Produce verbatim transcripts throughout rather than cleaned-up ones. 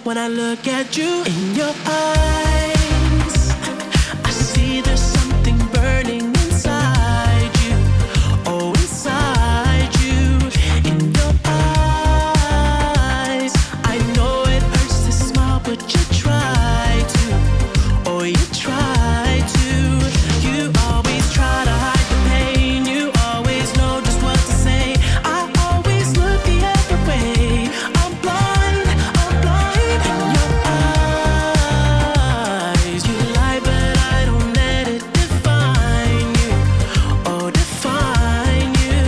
when I look at you. In your eyes, I see there's something burning inside you. Oh, inside you. In your eyes, I know it hurts to smile, but you try to. Oh, you try to. You always try to hide the pain. You always know just what to say. I always look the other way. I'm blind, I'm blind. In your eyes, you lie, but I don't let it define you. Oh, define you.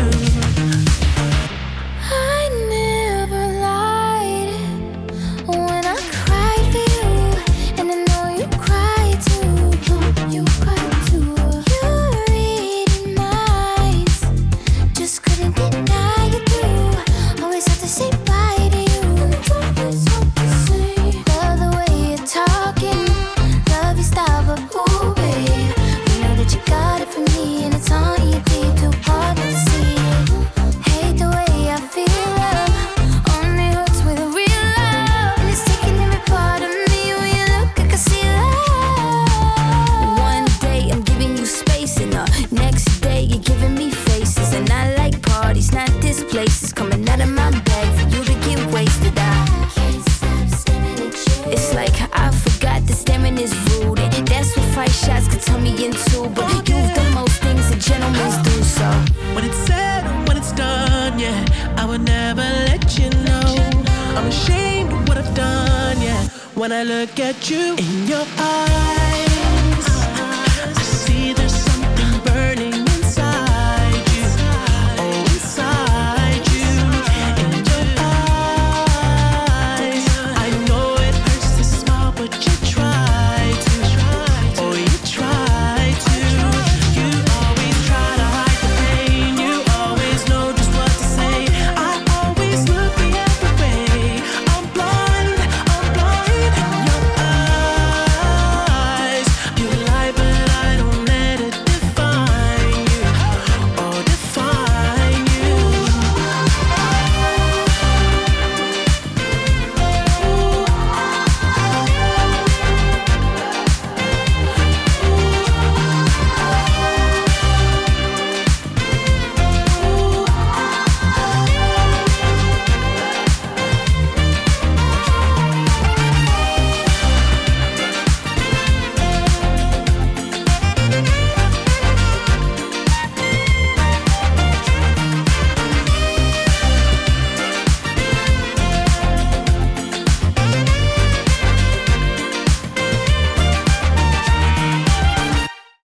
I never lied when I cried for you, and I know you cried too. You cried too. You're reading minds, just couldn't deny it through. Always have to say bye to you. Always have to say. Love the way you're talking, love your style, but ooh, babe, you know that you got it from me, and it's on you deep, too hard not to see. Hate the way I feel love, only hurts with real love, and it's taking every part of me. When you look, I can see love. One day I'm giving you space, and the next day you're giving me faces. And I like parties, not this place. It's coming out of my bag for you to get wasted. I can't stop staring at you. It's like I forgot that staring is rude, and that's what five shots could turn me into. But you've done most things that gentlemen do, so When it's said or when it's done, yeah, I would never let you know. I'm ashamed of what I've done, yeah, when I look at you. In your eyes,